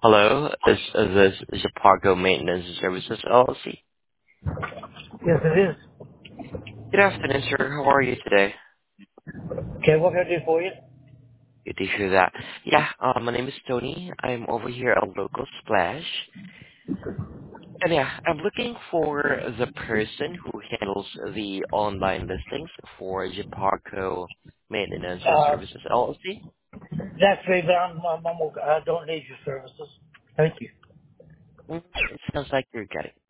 Hello, this is Japargo Maintenance Services LLC. Yes, it is. Good afternoon, sir. How are you today? Okay, what can I do for you? Good to hear that. Yeah, my name is Tony. I'm over here at Local Splash. And yeah, I'm looking for the person who handles the online listings for Japargo Maintenance and Uh, Services LLC. that's me, but I don't need your services. Thank you. It sounds like you're getting.